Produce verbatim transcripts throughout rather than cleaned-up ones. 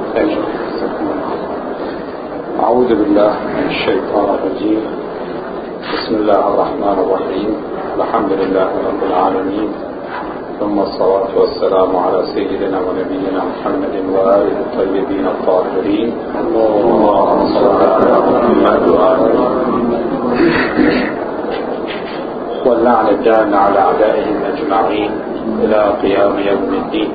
أعوذ بالله من الشيطان الرجيم. بسم الله الرحمن الرحيم. الحمد لله رب العالمين، ثم الصلاة والسلام على سيدنا ونبينا محمد وآله الطيبين الطاهرين. اللهم صل على محمد وآله واللعن الدائم على أعدائهم أجمعين إلى قيام يوم الدين.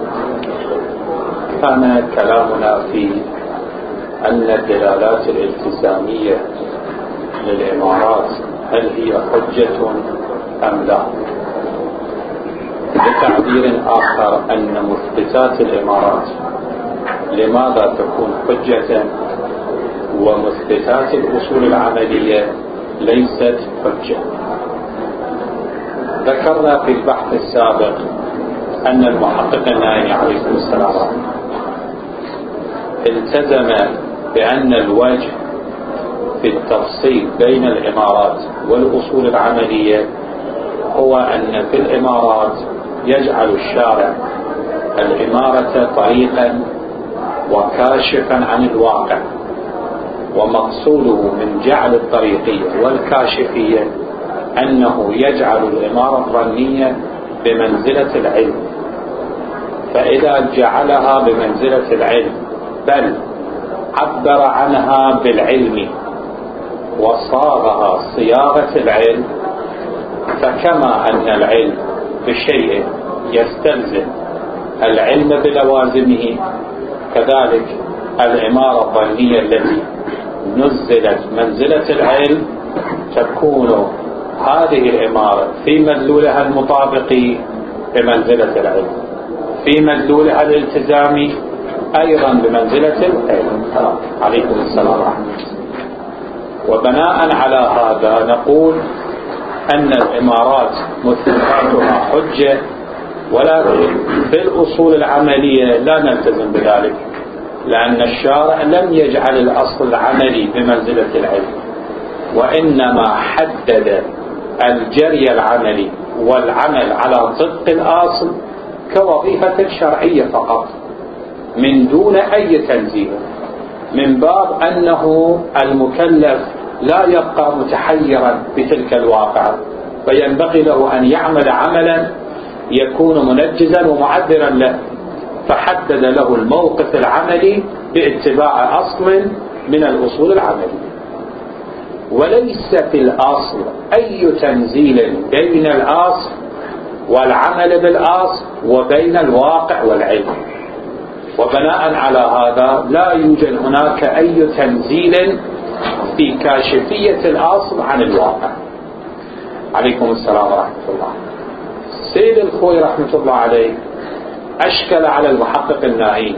كان كلامنا في أن الدلالات الالتزامية للإمارات هل هي حجة أم لا؟ بتعبير آخر أن مثبتات الإمارات لماذا تكون حجة ومثبتات الأصول العملية ليست حجة؟ ذكرنا في البحث السابق أن المحقق النائي عليه السلام التزم بأن الوجه في التفصيل بين الإمارات والأصول العملية هو أن في الإمارات يجعل الشارع الإمارة طريقا وكاشفا عن الواقع، ومقصوده من جعل الطريقية والكاشفية أنه يجعل الإمارة الظنية بمنزلة العلم، فإذا جعلها بمنزلة العلم بل عبر عنها بالعلم وصاغها صياغة العلم، فكما أن العلم بشيء يستلزم العلم بلوازمه، كذلك الإمارة الظنية التي نزلت منزلة العلم تكون هذه الإمارة في مدلولها المطابق بمنزلة العلم، في مدلولها الالتزامي أيضا بمنزلة العلم. عليكم السلام ورحمة الله. وبناء على هذا نقول أن الإمارات مثبتاتها حجة، ولكن في الأصول العملية لا نلتزم بذلك، لأن الشارع لم يجعل الأصل العملي بمنزلة العلم، وإنما حدد الجري العملي والعمل على طبق الأصل كوظيفة شرعية فقط من دون أي تنزيل، من باب أنه المكلف لا يبقى متحيرا بتلك الواقعة، فينبغي له أن يعمل عملا يكون منجزا ومعذرا له، فحدد له الموقف العملي باتباع أصل من الأصول العملية. وليس في الأصل أي تنزيل بين الأصل والعمل بالأصل وبين الواقع والعلم، وبناء على هذا لا يوجد هناك أي تنزيل في كاشفية الأصل عن الواقع. عليكم السلام ورحمة الله. سيد الخوي رحمة الله عليه أشكل على المحقق النائي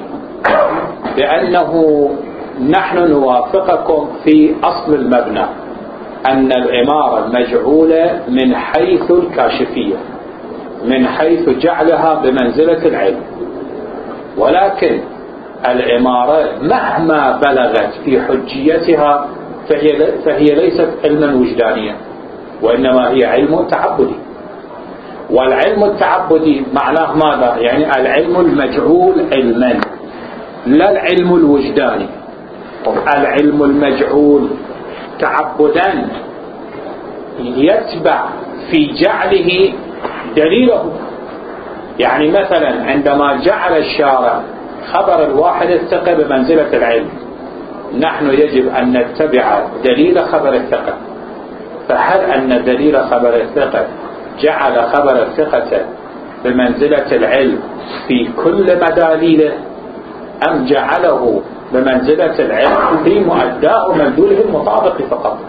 بأنه نحن نوافقكم في أصل المبنى أن الإمارة مجعولة من حيث الكاشفية، من حيث جعلها بمنزلة العلم، ولكن الإمارة مهما بلغت في حجيتها فهي, فهي ليست علما وجدانيا، وإنما هي علم تعبدي. والعلم التعبدي معناه ماذا؟ يعني العلم المجعول علما، لا العلم الوجداني. العلم المجعول تعبدا يتبع في جعله دليله. يعني مثلا عندما جعل الشارع خبر الواحد الثقة بمنزلة العلم، نحن يجب أن نتبع دليل خبر الثقة، فهل أن دليل خبر الثقة جعل خبر الثقة بمنزلة العلم في كل مداليله، أم جعله بمنزلة العلم في مؤداه ومدلوله المطابق فقط؟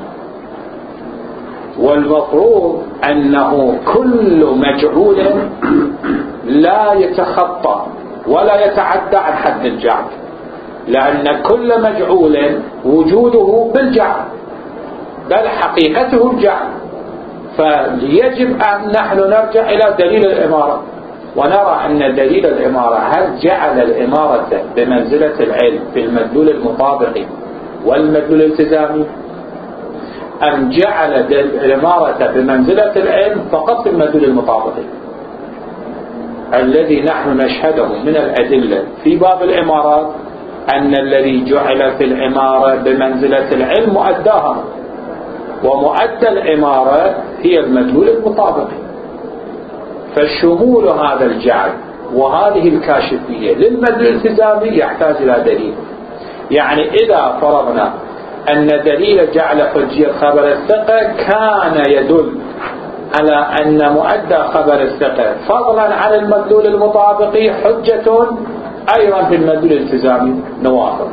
والمفروض أنه كل مجعول لا يتخطى ولا يتعدى عن حد الجعل، لأن كل مجعول وجوده بالجعل، بل حقيقته الجعل. فيجب أن نحن نرجع إلى دليل الإمارة ونرى أن دليل الإمارة هل جعل الإمارة بمنزلة العلم في المدلول المطابق والمدلول الالتزامي، أم جعل الإمارة بمنزلة العلم فقط في المدلول المطابق الذي نحن نشهده من الأدلة في باب الإمارات أن الذي جعل في العمارة بمنزلة العلم مؤداها، ومؤدى العمارة هي المدلول المطابقي. فشمول هذا الجعل وهذه الكاشفية للمدلول الالتزامي يحتاج إلى دليل. يعني إذا فرضنا أن دليل جعل حجية خبر الثقة كان يدل على أن مؤدى خبر الثقة فضلا عن المدلول المطابقي حجة أيضا في المدلول الالتزامي، نوافق.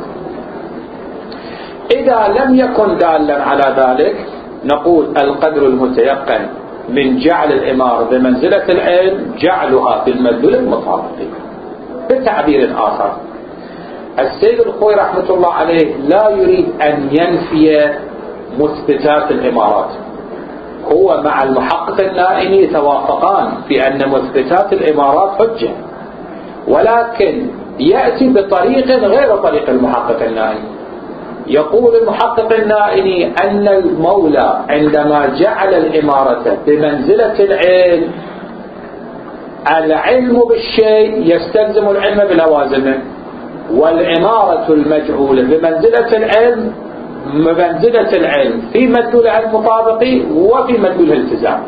إذا لم يكن دالا على ذلك نقول القدر المتيقن من جعل الإمارة بمنزلة العلم جعلها في المدلول المطابقي. بتعبير آخر، السيد الخوي رحمة الله عليه لا يريد أن ينفي مثبتات الإمارات، هو مع المحقق النائني يتوافقان في أن مثبتات الإمارات حجة، ولكن يأتي بطريق غير طريق المحقق النائني. يقول المحقق النائني أن المولى عندما جعل الإمارة بمنزلة العلم، العلم بالشيء يستلزم العلم بلوازمه، والعمارة المجعولة بمنزلة العلم بمنزلة العلم في مدلولها المطابقي وفي مدلولها الالتزام.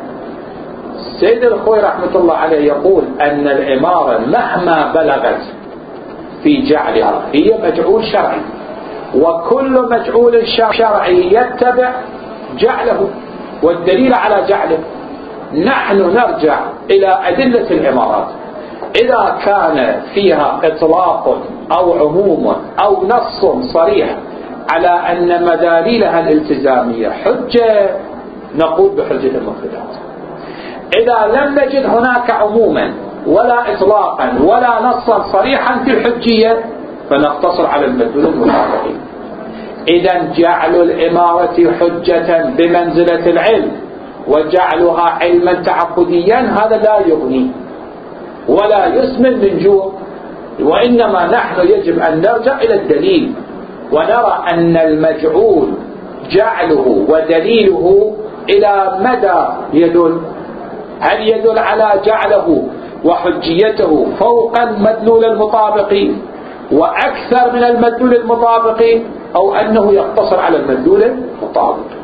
السيد الخوي رحمة الله عليه يقول أن العمارة مهما بلغت في جعلها هي مجعول شرعي، وكل مجعول شرعي يتبع جعله والدليل على جعله. نحن نرجع إلى أدلة العمارات، إذا كان فيها إطلاق أو عموم أو نص صريح على أن مداليلها الالتزامية حجة نقول بحجة المفردات. إذا لم نجد هناك عموما ولا إطلاقا ولا نصا صريحا في الحجية فنقتصر على المدلول المطابقي. إذا جعل الإمارة حجة بمنزلة العلم وجعلها علما تعبديا هذا لا يغني ولا يسمن من جوع، وإنما نحن يجب أن نرجع إلى الدليل ونرى أن المجعول جعله ودليله إلى مدى يدل. هل يدل على جعله وحجيته فوق المدلول المطابقي وأكثر من المدلول المطابقي، أو أنه يقتصر على المدلول المطابقي؟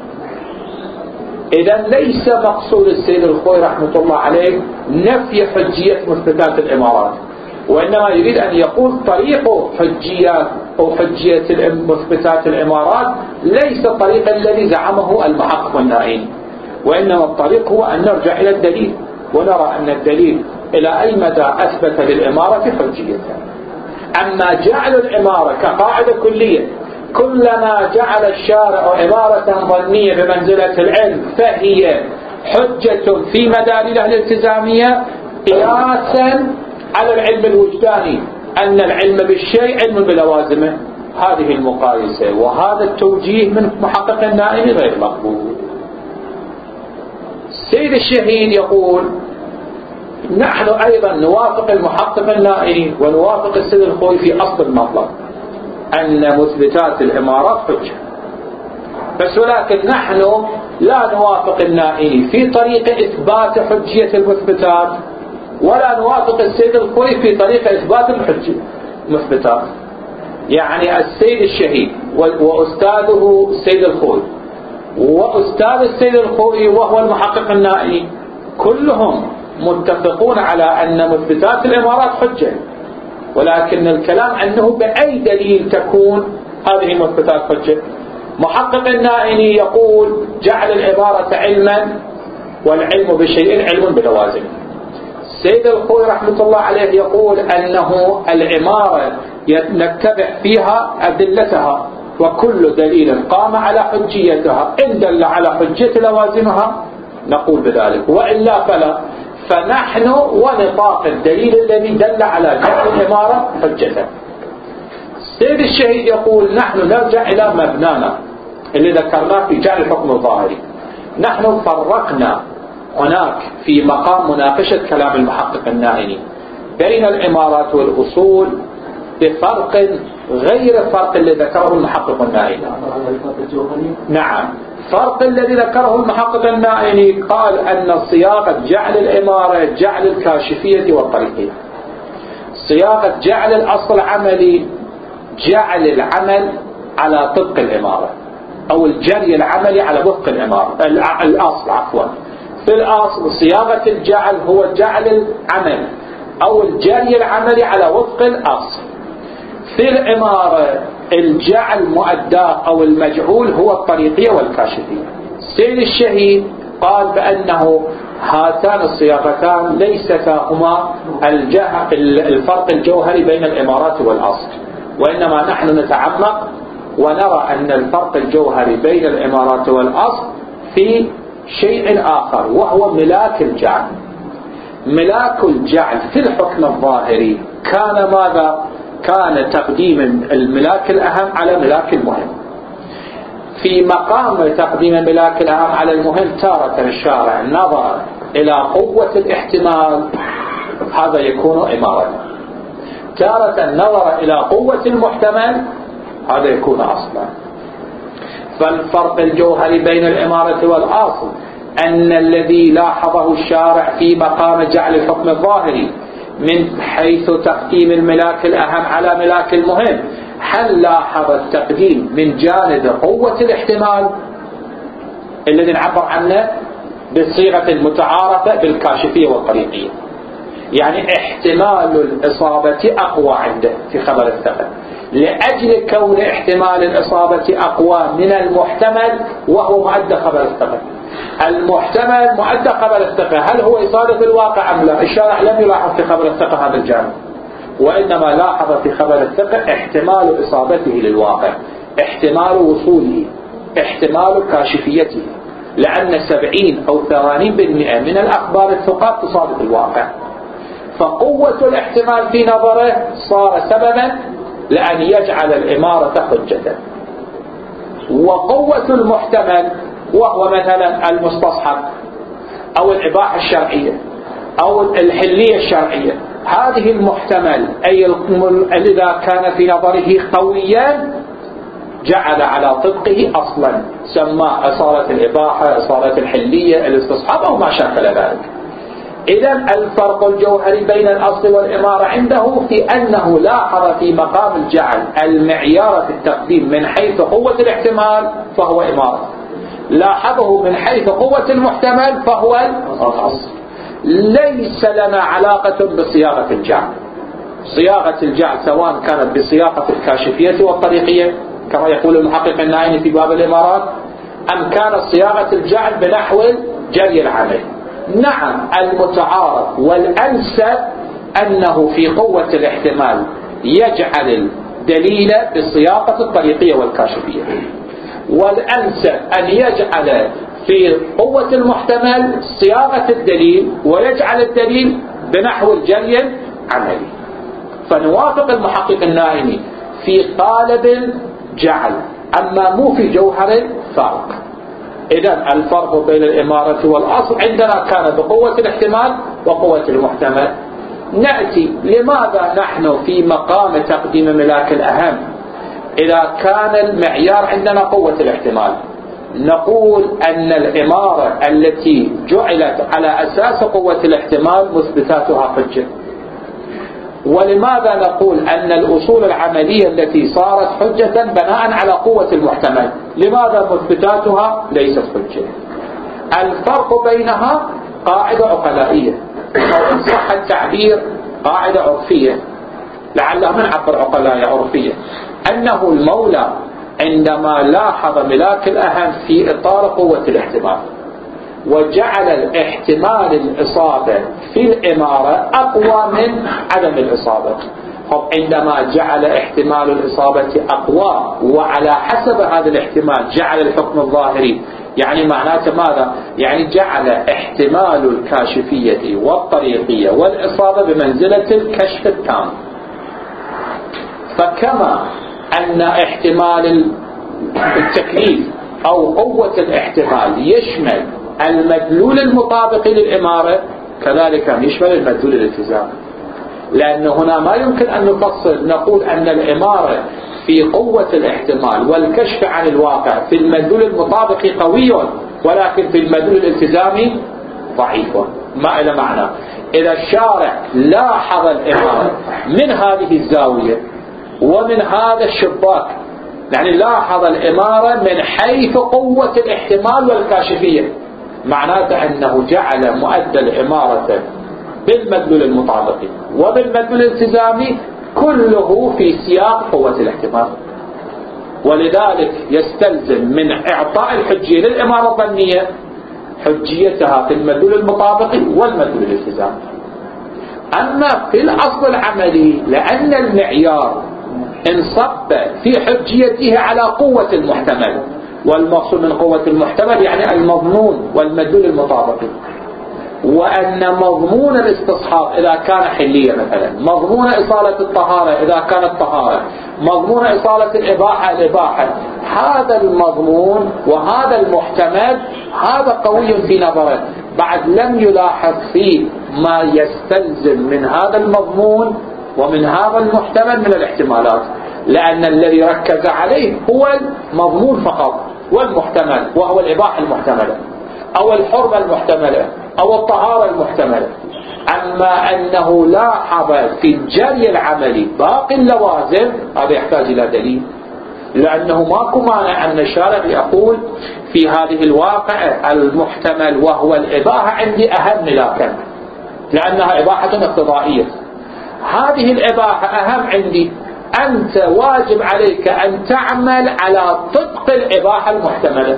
إذن ليس مقصود السيد الخوي رحمة الله عليه نفي حجية مثبتات الإمارات، وإنما يريد أن يقول طريق حجية أو حجية مثبتات الإمارات ليس الطريق الذي زعمه المحقق النائني، وإنما الطريق هو أن نرجع إلى الدليل ونرى أن الدليل إلى أي مدى أثبت للإمارة حجيتها. أما جعل الإمارة كقاعدة كلية كلما جعل الشارع إمارة ظنية بمنزلة العلم فهي حجة في مداليلها الالتزامية قياسا على العلم الوجداني أن العلم بالشيء علم بلوازمه، هذه المقايسة وهذا التوجيه من محقق النائني غير مقبول. السيد الشهيد يقول نحن أيضا نوافق المحقق النائني ونوافق السيد الخوي في أصل المطلب أن مثبتات الإمارات حجة، بس ولكن نحن لا نوافق النائني في طريق إثبات حجية المثبتات، ولا نوافق السيد الخوي في طريق إثبات الحجة المثبتات. يعني السيد الشهيد وأستاذه السيد الخوي وأستاذ السيد الخوي وهو المحقق النائني كلهم متفقون على أن مثبتات الإمارات حجة، ولكن الكلام أنه بأي دليل تكون هذه المثبتات حجة. محقق النائني يقول جعل العبارة علما والعلم بشيء علم بلوازم. السيد الخوي رحمة الله عليه يقول أنه العمارة نتبع فيها أدلتها، وكل دليل قام على حجيتها إن دل على حجية لوازمها نقول بذلك، وإلا فلا. فنحن ونطاق الدليل الذي دل على جعل العمارة حجة. السيد الشهيد يقول نحن نرجع إلى مبنانا اللي ذكرناه في جعل الحكم الظاهري. نحن فرقنا هناك في مقام مناقشة كلام المحقق النائني بين العمارات والأصول بفرق غير الفرق اللي ذكره المحقق النائني. نعم، فرق الذي ذكره المحقق النائني قال أن صياغة جعل العمارة جعل الكاشفية والطريقية، صياغة جعل الأصل عملي جعل العمل على طبق الإمارة أو الجري العملي على وفق الإمارة الأصل عفوا. في الأصل صياغة الجعل هو جعل العمل أو الجري العملي على وفق الأصل. في الإمارة الجعل مؤداه أو المجعول هو الطريقية والكاشفية. سيد الشهيد قال بأنه هاتان الصياغتان ليستا هما الفرق الجوهري بين الإمارات والأصل، وإنما نحن نتعمق ونرى أن الفرق الجوهري بين الإمارات والأصل في شيء آخر، وهو ملاك الجعل. ملاك الجعل في الحكم الظاهري كان ماذا؟ كان تقديم الملاك الأهم على ملاك المهم. في مقام تقديم الملاك الأهم على المهم تارة الشارع نظر إلى قوة الاحتمال، هذا يكون إمارة. تارة نظر إلى قوة المحتمل، هذا يكون أصلا. فالفرق الجوهري بين الإمارة والأصل أن الذي لاحظه الشارع في مقام جعل الحكم الظاهري من حيث تقديم الملاك الأهم على ملاك المهم، هل لاحظ التقديم من جانب قوة الاحتمال الذي نعبر عنه بالصيغة المتعارفة بالكاشفية والطريقية، يعني احتمال الإصابة أقوى عنده في خبر الثقل، لأجل كون احتمال الإصابة أقوى من المحتمل وهو مؤدى خبر الثقل. المحتمل مؤدى خبر الثقل، هل هو يصادف الواقع أم لا؟ الشارع لم يلاحظ في خبر الثقل هذا الجانب، وإنما لاحظ في خبر الثقل احتمال إصابته للواقع، احتمال وصوله، احتمال كاشفيته، لأن سبعين أو ثمانين بالمئة من الأخبار الثقات تصادف الواقع. فقوة الاحتمال في نظره صار سببا لأن يجعل الإمارة حجة. وقوة المحتمل وهو مثلا المستصحب أو الإباحة الشرعية أو الحلية الشرعية، هذه المحتمل أي إذا كان في نظره قويا جعل على طبقه أصلا، سماه أصالة الإباحة، أصالة الحلية، الاستصحاب أو ما شاكل ذلك. إذن الفرق الجوهري بين الأصل والإمارة عنده في أنه لاحظ في مقام الجعل المعيار في التقديم من حيث قوة الاحتمال فهو إمارة، لاحظه من حيث قوة المحتمل فهو الأصل. ليس لنا علاقة بصياغة الجعل. صياغة الجعل سواء كانت بصياغة الكاشفية والطريقية كما يقول المحقق النائني في باب الإمارات، أم كانت صياغة الجعل بنحو جري العمل. نعم، المتعارف والأنسب أنه في قوة الاحتمال يجعل الدليل بالصياغة الطريقية والكاشفية، والأنسب أن يجعل في قوة المحتمل صياغة الدليل ويجعل الدليل بنحو الجري العملي. فنوافق المحقق النائمي في قالب الجعل، أما مو في جوهر الفرق. إذن الفرق بين الإمارة والأصل عندنا كان بقوة الاحتمال وقوة المحتمل. نأتي لماذا نحن في مقام تقديم ملاك الأهم إذا كان المعيار عندنا قوة الاحتمال؟ نقول أن الإمارة التي جعلت على أساس قوة الاحتمال مثبتاتها حجة. ولماذا نقول أن الأصول العملية التي صارت حجة بناء على قوة المحتمل لماذا مثبتاتها ليست حجة؟ الفرق بينها قاعدة عقلائية، أو إن صح التعبير قاعدة عرفية، لعلها من عبر عقلائية عرفية، أنه المولى عندما لاحظ ملاك الأهم في إطار قوة الاحتمال وجعل الاحتمال الإصابة في الإمارة أقوى من عدم الإصابة، عندما جعل احتمال الإصابة أقوى وعلى حسب هذا الاحتمال جعل الحكم الظاهري، يعني معناته ماذا؟ يعني جعل احتمال الكاشفية والطريقية والإصابة بمنزلة الكشف التام. فكما أن احتمال التكليف أو قوة الاحتمال يشمل المدلول المطابق للإمارة، كذلك يشمل المدلول الالتزامي، لأن هنا ما يمكن أن نفصل نقول أن الإمارة في قوة الاحتمال والكشف عن الواقع في المدلول المطابق قوي ولكن في المدلول الالتزامي ضعيف، ما إلى معنى. إذا الشارع لاحظ الإمارة من هذه الزاوية ومن هذا الشباك. يعني لاحظ الإمارة من حيث قوة الاحتمال والكاشفية، معناته أنه جعل مؤدى الإمارة بالمدلول المطابقي وبالمدلول الالتزامي كله في سياق قوة الاحتمال. ولذلك يستلزم من إعطاء الحجية للإمارة الظنية حجيتها في المدلول المطابقي والمدلول الالتزامي. أما في الأصل العملي لأن المعيار انصب في حجيته على قوة المحتمل، والمقصود من قوة المحتمل يعني المضمون والمدلول المطابقي، وأن مضمون الاستصحاب إذا كان حلية مثلا، مضمون إصالة الطهارة إذا كانت طهارة، مضمون إصالة الإباحة الإباحة، هذا المضمون وهذا المحتمل هذا قوي في نظره، بعد لم يلاحظ فيه ما يستلزم من هذا المضمون ومن هذا المحتمل من الاحتمالات، لأن الذي ركز عليه هو المضمون فقط والمحتمل، وهو الإباحة المحتملة أو الحرمة المحتملة أو الطهارة المحتملة. أما أنه لاحظ في الجري العملي باقي اللوازم هذا يحتاج إلى دليل، لأنه ماكو مانع أن الشارع يقول في هذه الواقع المحتمل وهو الإباحة عندي أهم لكن لأنها إباحة اقتضائية، هذه الإباحة أهم عندي، أنت واجب عليك أن تعمل على طبق الإباحة المحتملة.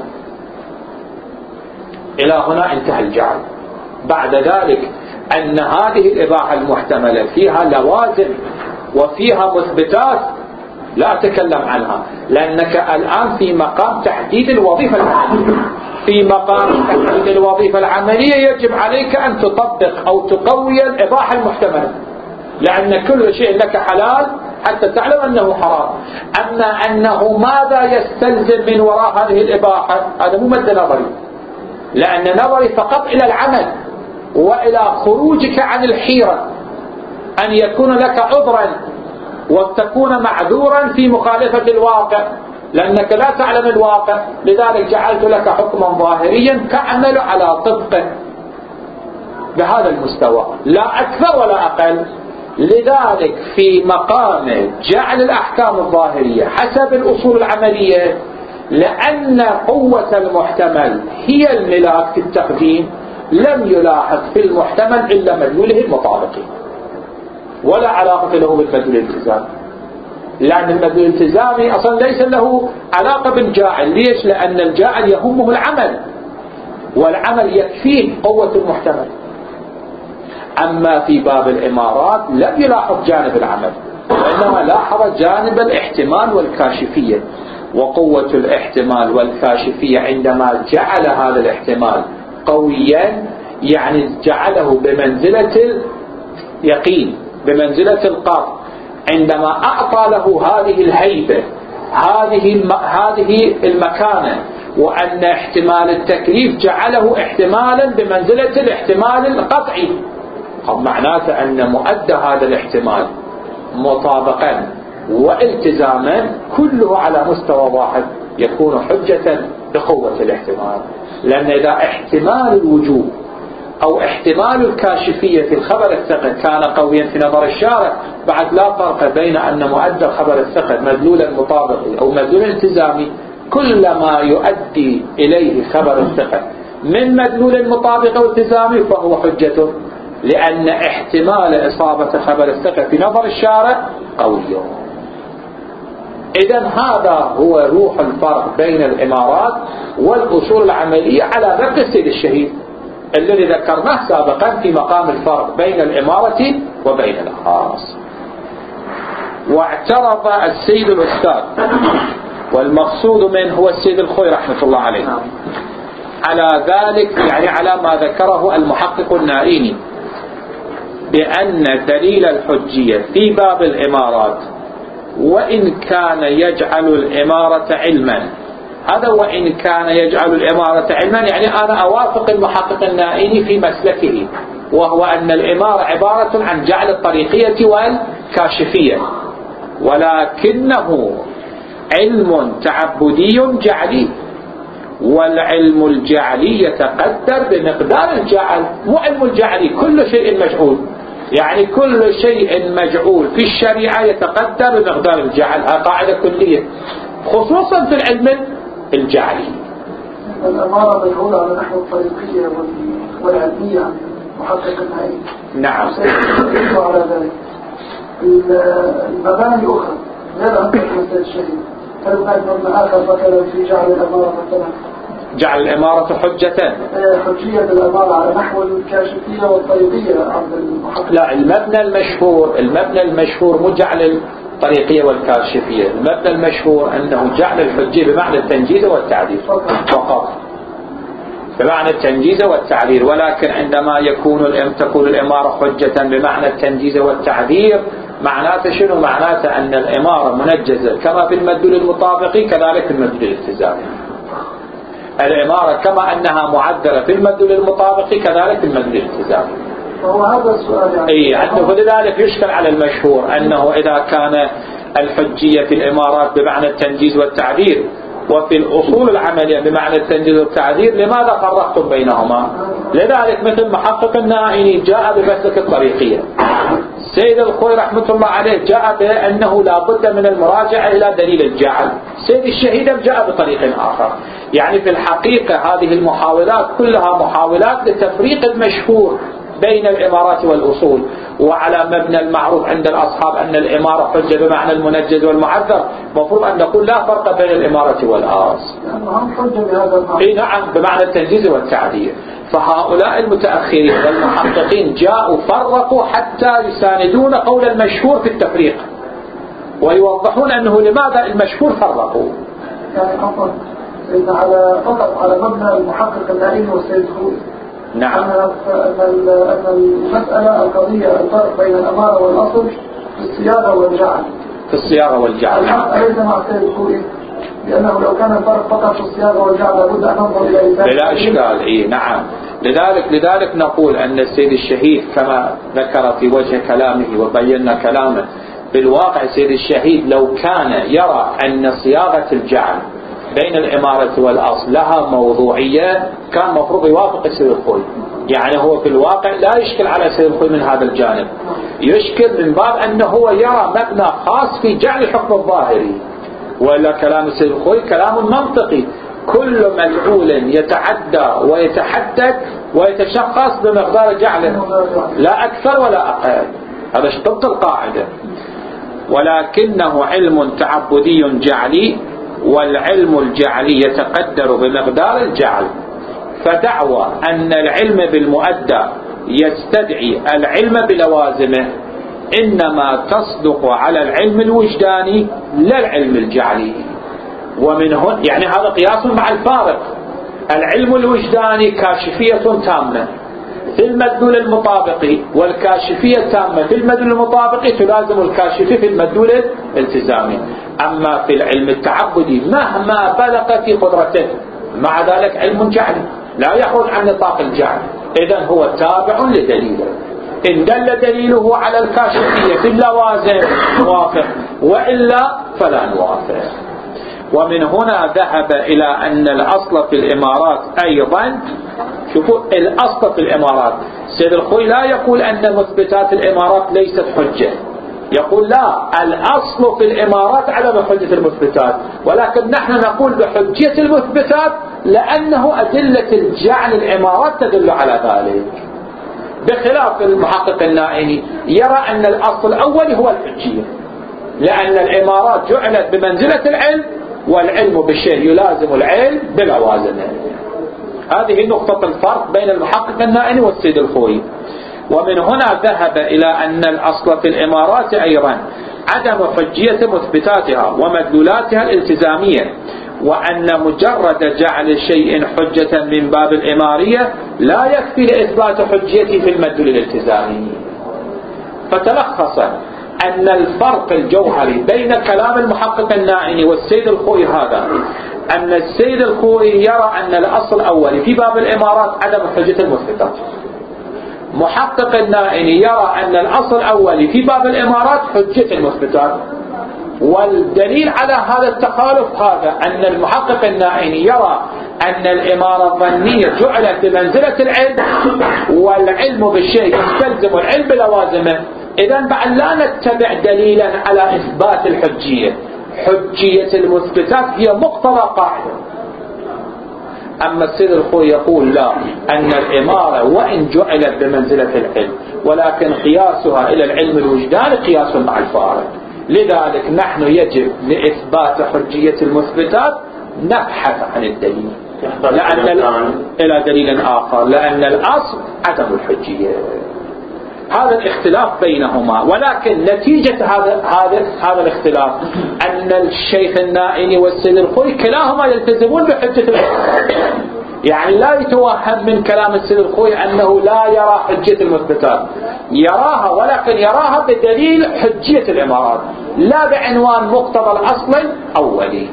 إلى هنا انتهى الجعل. بعد ذلك أن هذه الإباحة المحتملة فيها لوازم وفيها مثبتات لا أتكلم عنها، لأنك الآن في مقام تحديد الوظيفة العملية. في مقام تحديد الوظيفة العملية يجب عليك أن تطبق أو تقوي الإباحة المحتملة، لأن كل شيء لك حلال حتى تعلم أنه حرام. أما أنه ماذا يستلزم من وراء هذه الإباحة هذا مو مد نظري، لأن نظري فقط إلى العمل وإلى خروجك عن الحيرة، أن يكون لك عذرا وتكون معذورا في مخالفة الواقع، لأنك لا تعلم الواقع، لذلك جعلت لك حكما ظاهريا تعمل على طبقه بهذا المستوى لا أكثر ولا أقل. لذلك في مقام جعل الأحكام الظاهرية حسب الأصول العملية، لأن قوة المحتمل هي الملاك في التقديم، لم يلاحظ في المحتمل إلا مدلوله المطابقي، ولا علاقة له بالمدلول الالتزامي، لأن المدلول الالتزامي أصلا ليس له علاقة بالجاعل. ليش؟ لأن الجاعل يهمه العمل، والعمل يكفيه قوة المحتمل. أما في باب الإمارات لم يلاحظ جانب العمل، وإنما لاحظ جانب الاحتمال والكاشفية. وقوة الاحتمال والكاشفية عندما جعل هذا الاحتمال قويا يعني جعله بمنزلة اليقين، بمنزلة القطع، عندما أعطى له هذه الهيبة، هذه هذه المكانة، وأن احتمال التكليف جعله احتمالا بمنزلة الاحتمال القطعي، معناته أن مؤدى هذا الاحتمال مطابقا والتزاما كله على مستوى واحد يكون حجة بقوة الاحتمال. لأن إذا احتمال الوجوب أو احتمال الكاشفية في الخبر الثقل كان قويا في نظر الشارع، بعد لا فرق بين أن مؤدى الخبر الثقل مدلولا مطابقي أو مدلولا التزامي، كل ما يؤدي إليه خبر الثقل من مدلول مطابق أو التزامي فهو حجة، لأن احتمال إصابة خبر الثقل في نظر الشارع قوي. إذن هذا هو روح الفرق بين الإمارات والأصول العملية على رد السيد الشهيد الذي ذكرناه سابقا في مقام الفرق بين الإمارة وبين الخاص. واعترض السيد الأستاذ والمقصود منه هو السيد الخوي رحمة الله عليه على ذلك، يعني على ما ذكره المحقق النائيني بأن دليل الحجية في باب الإمارات وإن كان يجعل الإمارة علما، هذا وإن كان يجعل الإمارة علما يعني أنا أوافق المحقق النائيني في مسلكه، وهو أن الإمارة عبارة عن جعل الطريقية والكاشفية، ولكنه علم تعبدي جعلي، والعلم الجعلي يتقدر بمقدار الجعل، مو علم الجعلي كل شيء مجعول، يعني كل شيء مجعول في الشريعة يتقدر بمقدار الجعل. هذه قاعدة كلية خصوصا في العلم الجعلي. الأمارة مجعولة على نحو الطريقية والعلمية محقق النهائي. نعم. على ذلك المباني الأخرى غير أن تكون الشهيد، هل هناك مبنى آخر مثلا في جعل الأمارة مثلا؟ جعل الإمارة حجة، حجية الأمارة على نحو الكاشفية والطريقية عند المحقق. لا، المبنى المشهور المبنى المشهور مو جعل الطريقية والكاشفية. المبنى المشهور أنه جعل الحجية بمعنى التنجيز والتعديل فقط، بمعنى التنجيز والتعديل. ولكن عندما يكون تكون الإمارة حجة بمعنى التنجيز والتعديل معناته شنو؟ معناته أن الإمارة منجزة كما في المدلول المطابقي كذلك في المدلول الالتزامي. الإمارة كما أنها معدلة في المدلول المطابقي كذلك في المدلول الالتزامي. وهو هذا السؤال يعني. إيه، عنده فلذلك يشكل على المشهور أنه إذا كان الحجية في الإمارات بمعنى التنجيز والتعديل وفي الأصول العملية بمعنى التنجيز والتعديل لماذا فرقتم بينهما؟ لذلك مثل محقق النائني جاء بمسلك الطريقية، سيد الخوي رحمة الله عليه جاء بأنه لا بد من المراجعة إلى دليل الجعل، سيد الشهيدة جاء بطريق آخر. يعني في الحقيقة هذه المحاولات كلها محاولات لتفريق المشهور بين الإمارات والأصول، وعلى مبنى المعروف عند الأصحاب أن الإمارة حجة بمعنى المنجز والمعذر، مفروض أن نقول لا فرق بين الإمارة والآص. إيه نعم، بمعنى التنجيز والتعديل. فهؤلاء المتأخرين والمحققين جاءوا فرقوا حتى يساندون قول المشهور في التفريق ويوضحون أنه لماذا المشهور فرقوا. يعني أفضل إذا على فقط على مبنى المحقق النائم والسيد الخوي. نعم. أن المسألة القضية الفرق بين الأمارة والأصل في الصياغة والجعل. في الصياغة والجعل. أليس مع السيد الخوي؟ لأنه لو كان الفرق فقط في الصياغة والجعل لابد أن ننظر إلى إنسان. بلا إشكال. إيه نعم. لذلك لذلك نقول أن السيد الشهيد كما ذكر في وجه كلامه وبينا كلامه، بالواقع السيد الشهيد لو كان يرى أن صياغة الجعل بين الإمارة والأصل لها موضوعية كان مفروض يوافق السيد الخوي. يعني هو في الواقع لا يشكل على السيد الخوي من هذا الجانب، يشكل من باب أنه هو يرى مبنى خاص في جعل الحكم الظاهري. ولا كلام السيد الخوي كلام منطقي، كل مجعول يتعدى ويتحدد ويتشخص بمقدار جعله لا أكثر ولا أقل. هذا ضبط القاعدة. ولكنه علم تعبدي جعلي، والعلم الجعلي يتقدر بمقدار الجعل. فدعوى أن العلم بالمؤدى يستدعي العلم بلوازمه إنما تصدق على العلم الوجداني لا العلم الجعلي. ومن هنا يعني هذا قياس مع الفارق. العلم الوجداني كاشفية تامة في المدلول المطابقي، والكاشفية تامة في المدلول المطابقي تلازم الكاشفية في المدلول الالتزامي. أما في العلم التعبدي مهما بلغ في قدرته مع ذلك علم جعلي لا يخرج عن نطاق الجعل، إذن هو تابع لدليله. إن دل دليله على الكاشفية في اللوازم نوافق، وإلا فلا نوافق. ومن هنا ذهب إلى أن الأصل في الإمارات أيضا، شوفوا الأصل في الإمارات، سيد الخوي لا يقول أن مثبتات الإمارات ليست حجة، يقول لا، الأصل في الإمارات عدم حجة المثبتات، ولكن نحن نقول بحجية المثبتات لأنه أدلة الجعل الإمارات تدل على ذلك. بخلاف المحقق النائني يرى أن الأصل الأول هو الحجية، لأن الإمارات جعلت بمنزلة العلم، والعلم بالشيء يلازم العلم بلوازمه. هذه نقطة الفرق بين المحقق النائني والسيد الخوي. ومن هنا ذهب إلى أن الأصل في الإمارات أيضا عدم حجية مثبتاتها ومدلولاتها الالتزامية، وأن مجرد جعل شيء حجة من باب الإمارية لا يكفي لإثبات حجيته في المدلول الالتزامي. فتلخص أن الفرق الجوهري بين كلام المحقق النائني والسيد الخوي هذا، أن السيد الخوي يرى أن الأصل الأول في باب الإمارات عدم حجة المثبتات، محقق النائني يرى أن الأصل الأول في باب الإمارات حجة المثبتات. والدليل على هذا التخالف هذا أن المحقق النائني يرى أن الإمارة الظنية جعلت بمنزلة العلم، والعلم بالشيء يستلزم العلم بلوازمه. إذن بعد لا نتبع دليلا على إثبات الحجية، حجية المثبتات هي مقتضى قاعدة. أما السيد الخوي يقول لا، أن الإمارة وإن جعلت بمنزلة العلم ولكن قياسها إلى العلم الوجداني قياس مع الفارق. لذلك نحن يجب لإثبات حجية المثبتات نبحث عن الدليل لأن إلى دليل آخر، لأن الأصل عدم الحجية. هذا الاختلاف بينهما، ولكن نتيجة هذا هذا هذا الاختلاف أن الشيخ النائني والسيد الخوي كلاهما يلتزمون بحجة العلم. يعني لا يتوهم من كلام السيد الخوي أنه لا يرى حجية المثبتات، يراها، ولكن يراها بدليل حجية الإمارات لا بعنوان مقتضى الأصل الأولي.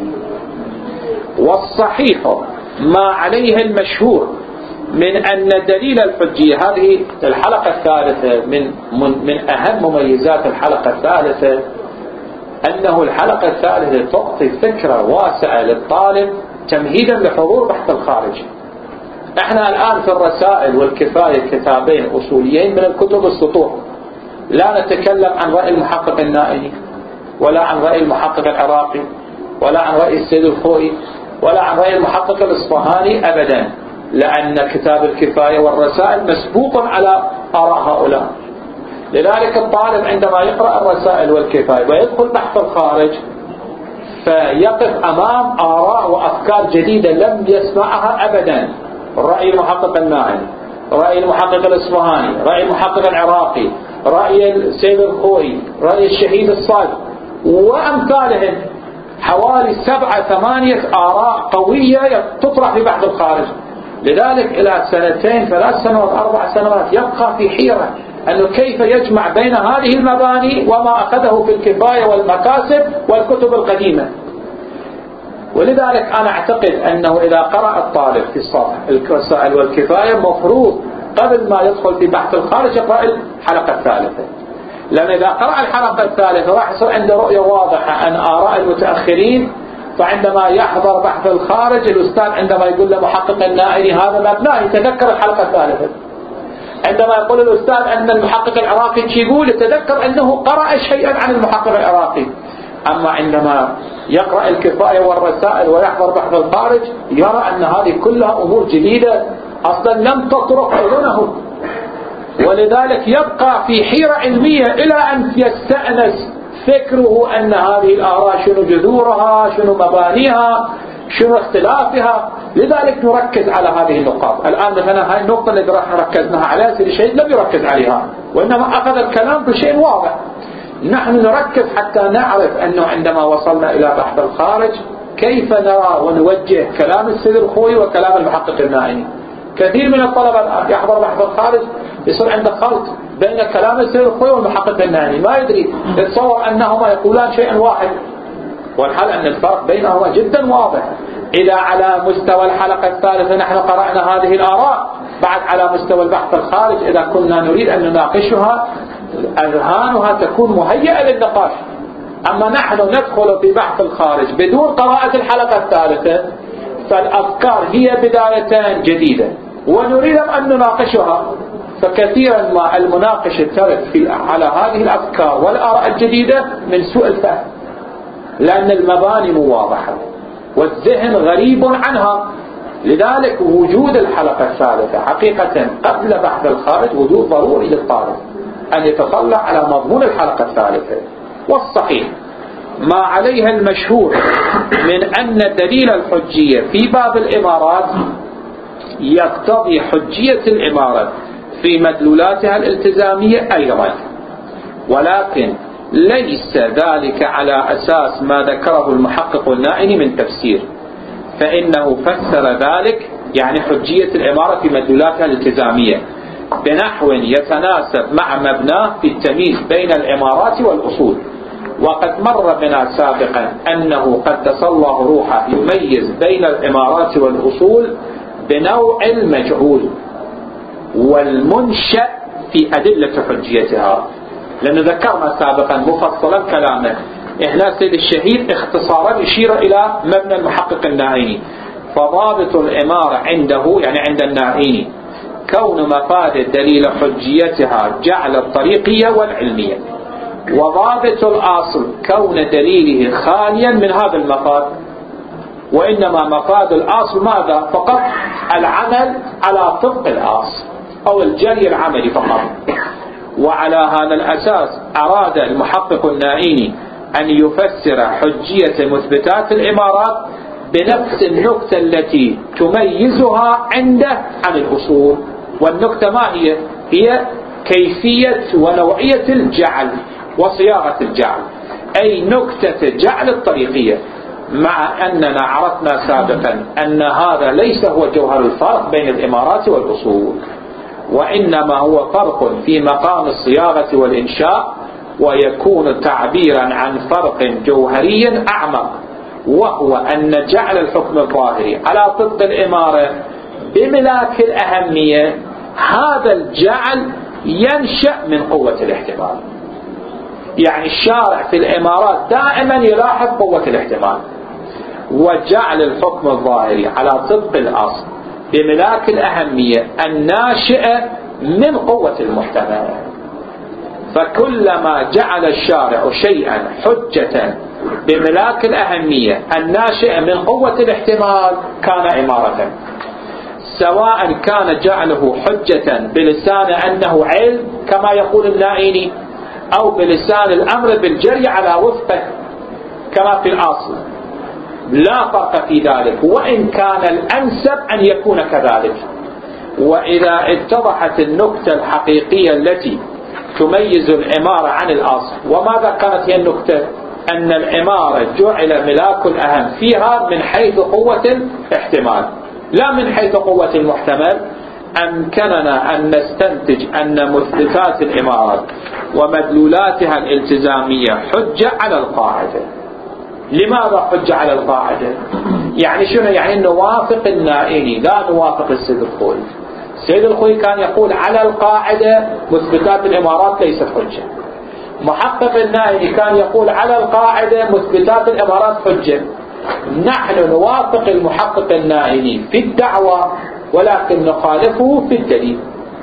والصحيح ما عليه المشهور من أن دليل الحجية، هذه الحلقة الثالثة من من أهم مميزات الحلقة الثالثة أنه الحلقة الثالثة تعطي فكرة واسعة للطالب تمهيدا لحضور بحث الخارج. احنا الآن في الرسائل والكفاية كتابين أصوليين من الكتب السطور، لا نتكلم عن رأي المحقق النائني ولا عن رأي المحقق العراقي ولا عن رأي السيد الخوئي ولا عن رأي المحقق الإصفهاني أبدا، لأن كتاب الكفاية والرسائل مسبوق على آراء هؤلاء. لذلك الطالب عندما يقرأ الرسائل والكفاية ويدخل بحث الخارج فيقف أمام آراء وأفكار جديدة لم يسمعها أبدا. رأي المحقق النائني، رأي المحقق الإصفهاني، رأي المحقق العراقي، رأي السيد الخوئي، رأي الشهيد الصادق وأمثالهم، حوالي سبعة ثمانية آراء قوية تطرح في بحث الخارج. لذلك إلى سنتين ثلاث سنوات أربع سنوات يبقى في حيرة أنه كيف يجمع بين هذه المباني وما أخذه في الكفاية والمكاسب والكتب القديمة. ولذلك أنا أعتقد أنه إذا قرأ الطالب في الصفحة الرسائل والكفاية مفروض قبل ما يدخل في بحث الخارج يقرأ الحلقة الثالثة، لأن إذا قرأ الحلقة الثالثة راح يصير عنده رؤية واضحة عن آراء المتأخرين. فعندما يحضر بحث الخارج الأستاذ عندما يقول له محقق النائني هذا مبناه يتذكر الحلقة الثالثة، عندما يقول الأستاذ أن المحقق العراقي يقول يتذكر أنه قرأ شيئا عن المحقق العراقي. أما عندما يقرأ الكفاية والرسائل ويحضر بحث الخارج يرى أن هذه كلها أمور جديدة أصلا لم تطرق أذنه، ولذلك يبقى في حيرة علمية إلى أن يستأنس فكره أن هذه الآراء شنو جذورها، شنو مبانيها، شنو اختلافها. لذلك نركز على هذه النقاط. الآن مثلا هاي النقطة اللي راح ركزناها عليها سيد الشهيد لم يركز عليها، وإنما أخذ الكلام بشيء واضح. نحن نركز حتى نعرف أنه عندما وصلنا إلى بحث الخارج كيف نرى ونوجه كلام السيد الخوئي وكلام المحقق النائني. كثير من الطلبة الآن يحضر بحث الخارج يصير عنده خلط بين كلام السيد الخوئي والمحقق النائني، ما يدري، يتصور أنهما يقولان شيئا واحد، والحال أن الفرق بينهما جدا واضح. إذا على مستوى الحلقة الثالثة نحن قرأنا هذه الآراء، بعد على مستوى البحث الخارج إذا كنا نريد أن نناقشها أذهانها تكون مهيئة للنقاش. أما نحن ندخل في بحث الخارج بدون قراءة الحلقة الثالثة فالأفكار هي بداية جديدة ونريد أن نناقشها، فكثيرا ما المناقشة ترد في على هذه الأفكار والآراء الجديدة من سوء الفهم، لأن المباني مو واضحة والذهن غريب عنها. لذلك وجود الحلقة الثالثة حقيقة قبل بحث الخارج وجود ضروري للطالب أن يتطلع على مضمون الحلقة الثالثة. والصحيح ما عليها المشهور من أن دليل الحجية في باب الإمارات يقتضي حجية الإمارة في مدلولاتها الالتزامية أيضا، ولكن ليس ذلك على أساس ما ذكره المحقق النائني من تفسير، فإنه فسر ذلك يعني حجية الإمارة في مدلولاتها الالتزامية بنحو يتناسب مع مبناه في التمييز بين الإمارات والأصول. وقد مر بنا سابقا أنه قدس الله روحه يميز بين الإمارات والأصول بنوع المجهول والمنشأ في أدلة حجيتها، لأن ذكرنا سابقا مفصلا كلامه هنا سيد الشهيد اختصارا يشير إلى مبنى المحقق النائيني. فضابط الإمارة عنده يعني عند النائيني كون مفاد دليل حجيتها جعل الطريقية والعلمية، وضابط الأصل كون دليله خاليا من هذا المفاد، وإنما مفاد الأصل ماذا؟ فقط العمل على طبق الأصل أو الجري العملي فقط. وعلى هذا الأساس أراد المحقق النائيني أن يفسر حجية مثبتات الإمارات بنفس النكتة التي تميزها عنده عن الأصول. والنكتة ما هي؟ هي كيفية ونوعية الجعل وصياغة الجعل، أي نكتة جعل الطريقية، مع أننا عرفنا سابقا أن هذا ليس هو جوهر الفرق بين الإمارات والأصول، وإنما هو فرق في مقام الصياغة والإنشاء، ويكون تعبيرا عن فرق جوهري أعمق، وهو أن جعل الحكم الظاهري على طبق الإمارة بملاك الأهمية، هذا الجعل ينشأ من قوة الاحتمال. يعني الشارع في الإمارات دائما يلاحظ قوة الاحتمال، وجعل الحكم الظاهري على طبق الأصل بملاك الأهمية الناشئة من قوة المحتمل. فكلما جعل الشارع شيئا حجة بملاك الأهمية الناشئة من قوة الاحتمال كان إمارة، سواء كان جعله حجة بلسان أنه علم كما يقول النائيني، أو بلسان الأمر بالجري على وفقه كما في الأصل، لا فرق في ذلك، وإن كان الأنسب أن يكون كذلك. وإذا اتضحت النكتة الحقيقية التي تميز الإمارة عن الأصل، وماذا كانت هي النكتة؟ أن الإمارة جعل ملاك الأهم فيها من حيث قوة الاحتمال لا من حيث قوة المحتمل، أمكننا أن نستنتج أن مثبتات الإمارة ومدلولاتها الالتزامية حجة على القاعدة. لماذا حجة على القاعدة؟ يعني شنو؟ يعني نوافق النائيني لا نوافق السيد الخوي. السيد الخوي كان يقول على القاعدة مثبتات الإمارات ليست حجة، محقق النائيني كان يقول على القاعدة مثبتات الإمارات حجة. نحن نوافق المحقق النائيني في الدعوة، ولكن نخالفه في الدليل،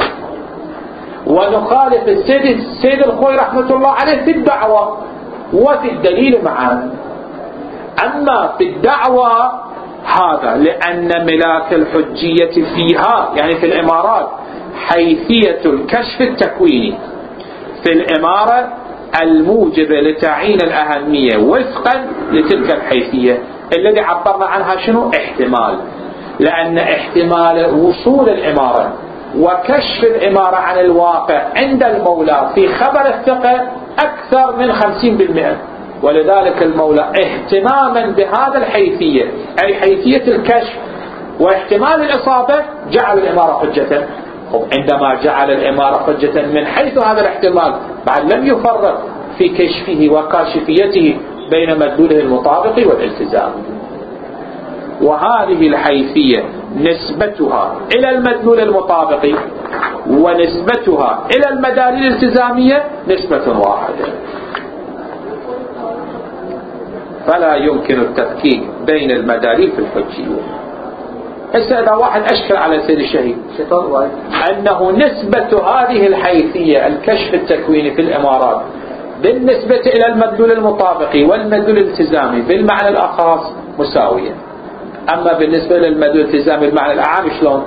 ونخالف السيد السيد الخوي رحمة الله عليه في الدعوة وفي الدليل معا. أما في الدعوة هذا لأن ملاك الحجية فيها يعني في الإمارات حيثية الكشف التكويني في الإمارة الموجبة لتعيين الأهمية وفقا لتلك الحيثية الذي عبرنا عنها شنو؟ احتمال. لأن احتمال وصول الإمارة وكشف الإمارة عن الواقع عند المولى في خبر الثقة أكثر من خمسين بالمئة، ولذلك المولى اهتماما بهذا الحيثية أي حيثية الكشف واحتمال الإصابة جعل الإمارة حجة. عندما جعل الإمارة حجة من حيث هذا الاحتمال بعد لم يفرق في كشفه وكاشفيته بين مدلوله المطابق والالتزام. وهذه الحيثية نسبتها إلى المدلول المطابق ونسبتها إلى المداليل الالتزامية نسبة واحدة، فلا يمكن التفكيك بين المداليل في الحجية. هسه إذا واحد أشكل على سيد الشهيد أنه نسبة هذه الحيثية الكشف التكويني في الإمارات بالنسبة إلى المدلول المطابق والمدلول الالتزامي بالمعنى الأخاص مساوية، أما بالنسبة للمدلول الالتزامي بالمعنى الأعام شلون؟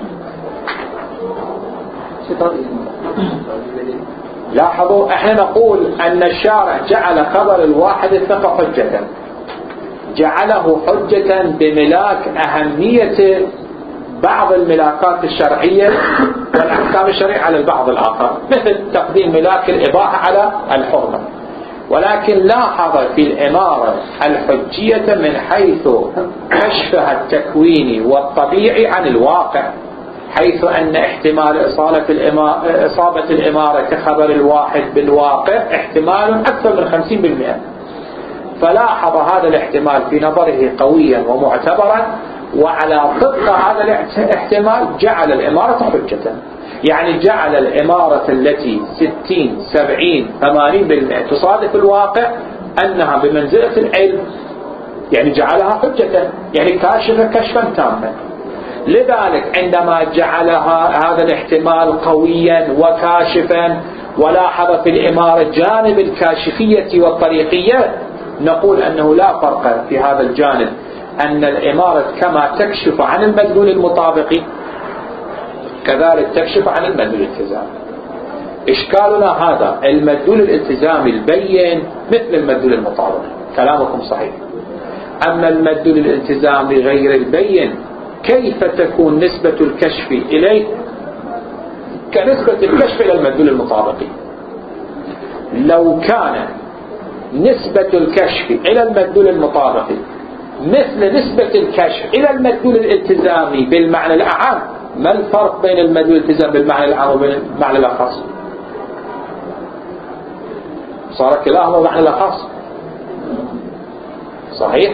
لاحظوا احنا نقول أن الشارع جعل خبر الواحد الثقة حجة، جعله حجة بملاك أهمية بعض الملاكات الشرعية والأحكام الشرعية على البعض الآخر، مثل تقديم ملاك الإباحة على الحرمة. ولكن لاحظ في الإمارة الحجية من حيث كشفها التكويني والطبيعي عن الواقع، حيث أن احتمال إصالة الإمارة إصابة الإمارة كخبر الواحد بالواقع احتمال أكثر من خمسين بالمئة. فلاحظ هذا الاحتمال في نظره قويا ومعتبرا، وعلى طبق هذا الاحتمال جعل الإمارة حجة. يعني جعل الإمارة التي ستين سبعين ثمانين بالمئة تصادف الواقع أنها بمنزلة العلم، يعني جعلها حجة، يعني كاشفة كشفا تاما. لذلك عندما جعلها هذا الاحتمال قويا وكاشفا ولاحظ في الإمارة جانب الكاشفية والطريقية، نقول أنه لا فرق في هذا الجانب، أن الإمارة كما تكشف عن المدلول المطابق كذلك تكشف عن المدلول الالتزامي. إشكالنا هذا، المدلول الالتزامي البين مثل المدلول المطابق، كلامكم صحيح. أما المدلول الالتزامي غير البين كيف تكون نسبة الكشف إليه كنسبة الكشف إلى المدلول المطابق؟ لو كان نسبة الكشف إلى المدلول المطابق مثل نسبة الكشف إلى المدلول الالتزامي بالمعنى الأعم، ما الفرق بين المدلول الالتزامي بالمعنى الأعم وبين المعنى الأخص؟ صار كلاهما معنى الأخص، صحيح؟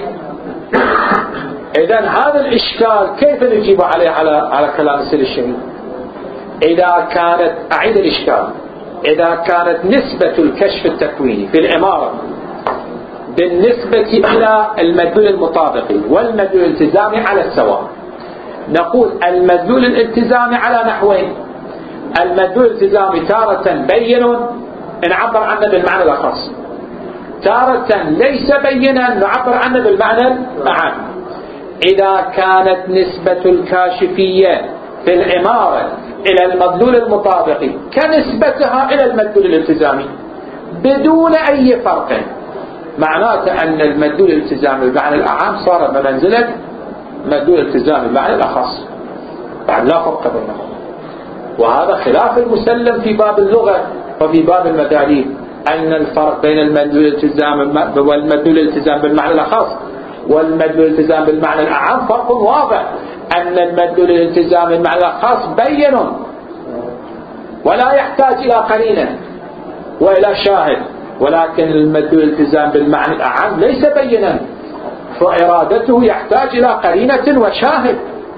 إذن هذا الإشكال كيف نجيب عليه على على كلام السيد الشهيد؟ إذا كانت، أعيد الإشكال، إذا كانت نسبة الكشف التكويني في العمارة بالنسبة إلى المدلول المطابق والمدلول الالتزامي على السواء، نقول المدلول الالتزامي على نحوين: المدلول الالتزامي تارة بين نعبر عنه بالمعنى الأخص، تارة ليس بينا نعبر عنه بالمعنى الأعم. إذا كانت نسبة الكاشفية في العمارة إلى المدلول المطابق كنسبتها إلى المدلول الالتزامي بدون أي فرق، معناته أن المدلول الالتزامي بالمعنى الأعم صار بمنزلة مدلول الالتزامي بالمعنى الأخص، بعد لا فرق بينهم. وهذا خلاف المسلم في باب اللغة وفي باب المداليل، أن الفرق بين المدلول الالتزام والمدلول الالتزام بالمعنى الأخص والمدلول الالتزام بالمعنى الأعم فرق واضح، أن المدلول الالتزام بالمعنى الأخص بين ولا يحتاج إلى قرينة وإلى شاهد، ولكن المدلول الالتزام بالمعنى الأعم ليس بينا، فإرادته يحتاج إلى قرينة وشاهد.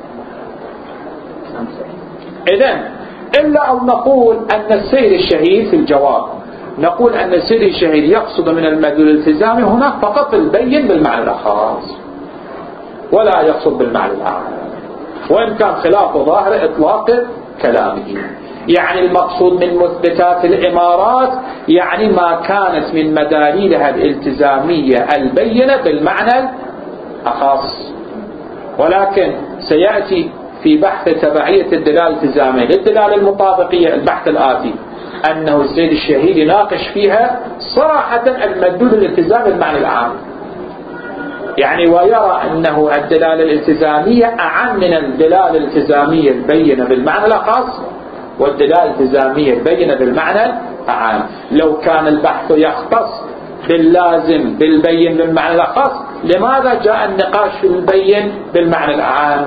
إذن إلا أن نقول أن السيد الشهيد في الجواب، نقول أن السيد الشهيد يقصد من المدلول الالتزامي هنا فقط البين بالمعنى الخاص ولا يقصد بالمعنى الأعم، وإن كان خلاف ظاهر إطلاق كلامه. يعني المقصود من مثبتات الإمارات يعني ما كانت من مداليلها الالتزامية البينة بالمعنى الخاص، ولكن سيأتي في بحث تبعية الدلالة الالتزامية للدلالة المطابقية البحث الآتي أنه السيد الشهيد يناقش فيها صراحة المدلول الالتزامي بالمعنى العام، يعني ويرى أنه الدلالة الالتزامية أعم من الدلالة الالتزامية البينة بالمعنى الخاص والدلالة الالتزامية البينة بالمعنى العام. لو كان البحث يختص باللازم بالبين بالمعنى الخاص، لماذا جاء النقاش في البين بالمعنى العام؟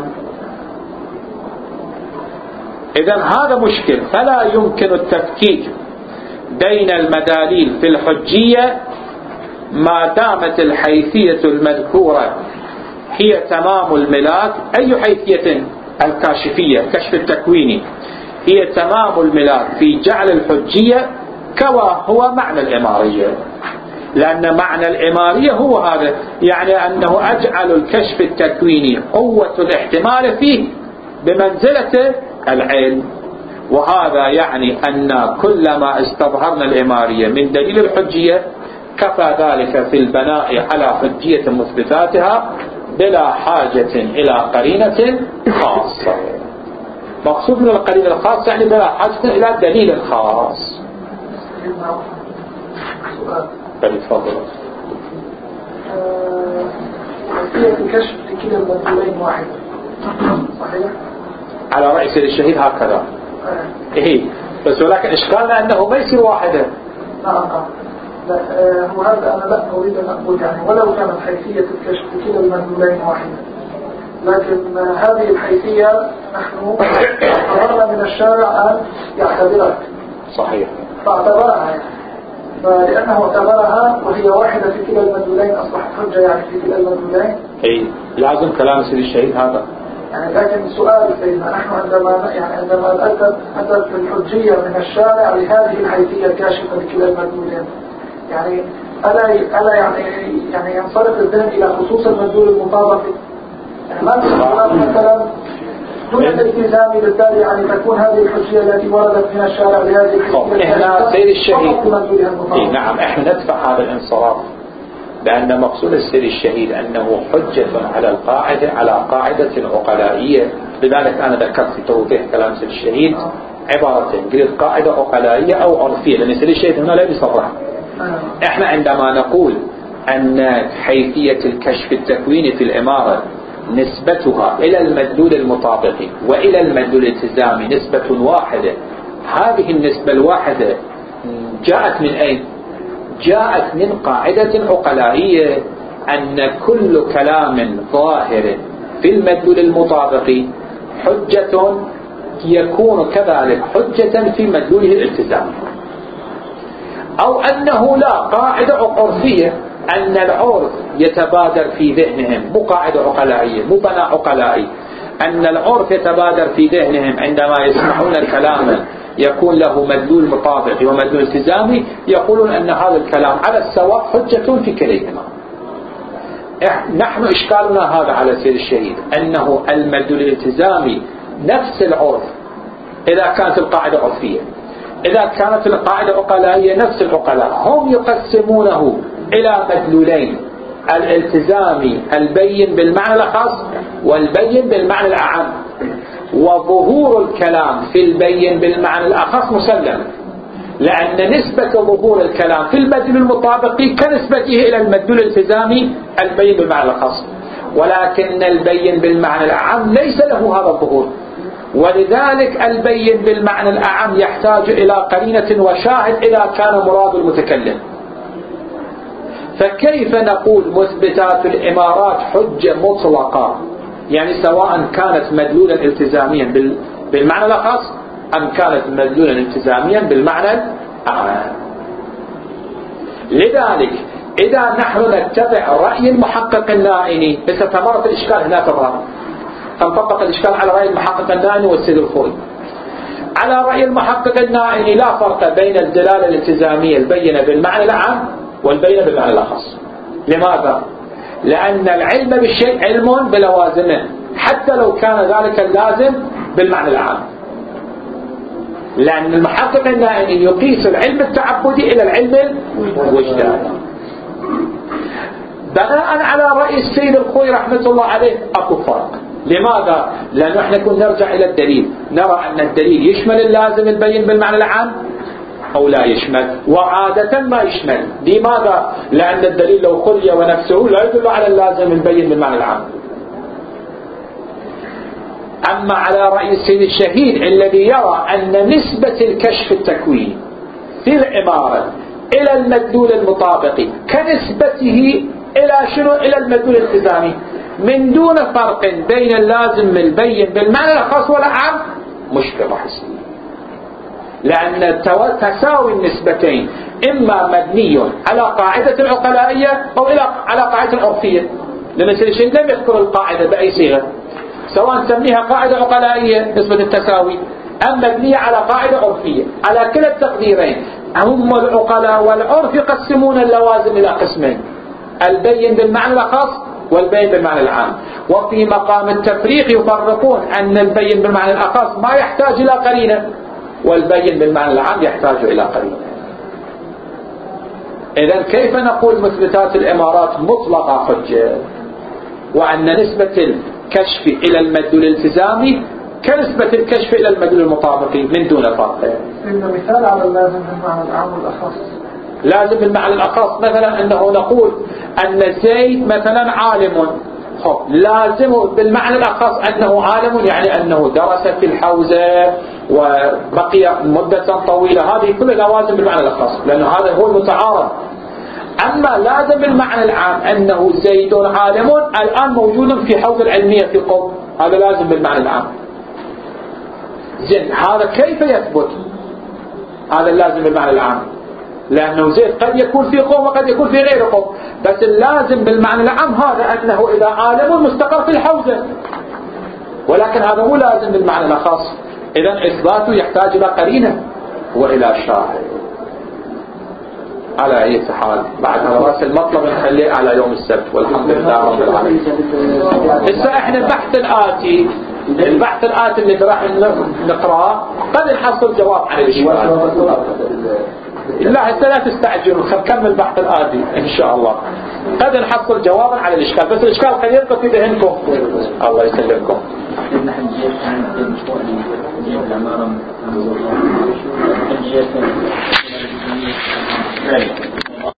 إذن هذا مشكل، فلا يمكن التفكيك بين المداليل في الحجية ما دامت الحيثية المذكورة هي تمام الملاك. أي حيثية؟ الكاشفية، كشف التكويني، هي تمام الملاك في جعل الحجية كما هو معنى الإمارية، لأن معنى الإمارية هو هذا، يعني أنه أجعل الكشف التكويني قوة الاحتمال فيه بمنزلة العلم، وهذا يعني أن كلما استظهرنا الإمارية من دليل الحجية كفى ذلك في البناء على حجية مثبتاتها بلا حاجة إلى قرينة خاصة. مقصود من القرينة الخاصة يعني بلا حاجة إلى دليل خاص. بل تفضل. هي الكشف في كلا المدلولين واحد، صحيح؟ على رأي سيد الشهيد هكذا. إيه بس ولكن إشكالنا أنه ما يصير واحدة. نعم لا هو هذا أنا لا أريد أن أقول يعني ولو كانت حيثية الكشف في كلا المدلولين واحدة، لكن هذه الحيثية نحن قررنا من الشارع أن يعتبرها. صحيح. فاعتبرها يعني. فلأنه اعتبرها وهي واحدة في كلا المدلولين أصبحت حجة يعني في كلا المدلولين. إيه لازم كلام سيد الشهيد هذا. يعني لكن سؤال سيدنا نحن عندما يعني عندما أتت أتت الحجية من الشارع لهذه الحيثية الكاشفة لكلا المدلولين، يعني ألا ألا يعني يعني ينصرف الذهن إلى خصوص المدلول المطابق؟ يعني ما في مثلا دون الالتزام بالتالي يعني تكون هذه الحجية التي وردت من الشارع بهذه الحجية. احنا سيد الشهيد إيه نعم احنا ندفع هذا الانصراف، لأن مقصود السيد الشهيد أنه حجة على القاعدة على قاعدة عقلائية. لذلك أنا ذكرت في توضيح كلام سيد الشهيد عبارتين، قلت قاعدة عقلائية أو عرفية، لأن سيد الشهيد هنا لا يصرح. احنا عندما نقول أن حيثية الكشف التكويني في العمارة نسبتها إلى المدلول المطابق وإلى المدلول الالتزامي نسبة واحدة، هذه النسبة الواحدة جاءت من أين؟ جاءت من قاعدة عقلائية أن كل كلام ظاهر في المدلول المطابق حجة يكون كذلك حجة في مدلوله الالتزامي، أو أنه لا قاعدة عرفية أن العرف يتبادر في ذهنهم، مو قاعدة عقلائية مو بناء عقلائي، أن العرف يتبادر في ذهنهم عندما يسمعون كلاما يكون له مدلول مطابق ومدلول التزامي، يقولون أن هذا الكلام على السواء حجة في كليهما. نحن إشكالنا هذا على سيد الشهيد أنه المدلول الالتزامي نفس العرف إذا كانت القاعدة عرفية، إذا كانت القاعدة عقلائية نفس العقلاء، هم يقسمونه إلى مدلولين، الالتزامي البين بالمعنى الخاص والبين بالمعنى الأعم، وظهور الكلام في البين بالمعنى الأخص مسلم، لأن نسبة ظهور الكلام في المدلول المطابق كنسبته إلى المدلول الالتزامي البين بالمعنى الخاص، ولكن البين بالمعنى الأعم ليس له هذا الظهور، ولذلك البين بالمعنى الأعم يحتاج إلى قرينة وشاهد إذا كان مراد المتكلم. فكيف نقول مثبتات الإمارات حجة مطلقة، يعني سواء كانت مدلولا التزاميا بالمعنى الخاص أم كانت مدلولا التزاميا بالمعنى الأعم. لذلك إذا نحن نتبع رأي المحقق النائني ستمرت الإشكال هنا في الرأي، فانطبق الإشكال على رأي المحقق النائني والسيد الخوي. على رأي المحقق النائني لا فرق بين الدلالة الالتزامية البينة بالمعنى العام والبينة بالمعنى الخاص. لماذا؟ لأن العلم بالشيء علم بلوازمه حتى لو كان ذلك اللازم بالمعنى العام، لأن المحقق النائني يقيس العلم التعبدي إلى العلم الوجداني. بناء على رأي السيد الخوي رحمة الله عليه أكو فرق. لماذا؟ لأنه احنا كنا نرجع إلى الدليل، نرى أن الدليل يشمل اللازم البين بالمعنى العام أو لا يشمل، وعادة ما يشمل. لماذا؟ لأن الدليل لو خلي ونفسه لا يدل على اللازم البين بالمعنى العام. أما على رأي السيد الشهيد الذي يرى أن نسبة الكشف التكويني في العبارة إلى المدلول المطابق كنسبته إلى شنو؟ إلى المدلول الالتزامي، من دون فرق بين اللازم البين بالمعنى الخاص والعام، مشكلة حسية. لأن تساوي النسبتين إما مبني على قاعدة عقلائية أو إلى على قاعدة عرفية، لأن السيد الشهيد لم يذكر القاعدة بأي صيغة، سواء نسميها قاعدة عقلائية نسبة التساوي أم مبنية على قاعدة عرفية. على كلا التقديرين هم العقلاء والعرف يقسمون اللوازم إلى قسمين، البين بالمعنى الخاص والبين بالمعنى العام، وفي مقام التفريق يفرقون أن البين بالمعنى الخاص ما يحتاج إلى قرينة، والبين بالمعنى العام يحتاج إلى قرينة. إذن كيف نقول مثبتات الإمارات مطلقة حجة، وأن نسبة الكشف إلى المدلول الالتزامي كنسبة الكشف إلى المدلول المطابق من دون فرق؟ إن مثال على اللازم بالمعنى العام والأخص. لازم بالمعنى الأخص مثلا أنه نقول أن زيد مثلا عالم، لازم بالمعنى الأخص أنه عالم يعني أنه درس في الحوزة وبقي مدة طويلة، هذه كلها لوازم بالمعنى الأخص لأن هذا هو المتعارض. أما لازم بالمعنى العام أنه زيد عالم الآن موجود في حوزة العلمية في قوم، هذا لازم بالمعنى العام. زين هذا كيف يثبت هذا اللازم بالمعنى العام؟ لأنه زيد قد يكون في قوم وقد يكون في غير قوم، بس اللازم بالمعنى العام هذا أنه إذا عالم مستقر في الحوزة، ولكن هذا مو لازم بالمعنى الخاص. إذن إثباته يحتاج إلى قرينة وإلى شاهد. على أي حال بعد هذا رأس المطلب نخليه على يوم السبت والحمد لله رب العالمين. هسه احنا البحث الآتي البحث الآتي اللي راح نقرأه قد نحصل جواب عن الإشكال. لا هسه لا تستعجلوا، خل نكمل البحث الآتي إن شاء الله. قد نحصل جوابا على الإشكال، بس الإشكال قد يبقى في ذهنكم. الله يسلمكم. العمارة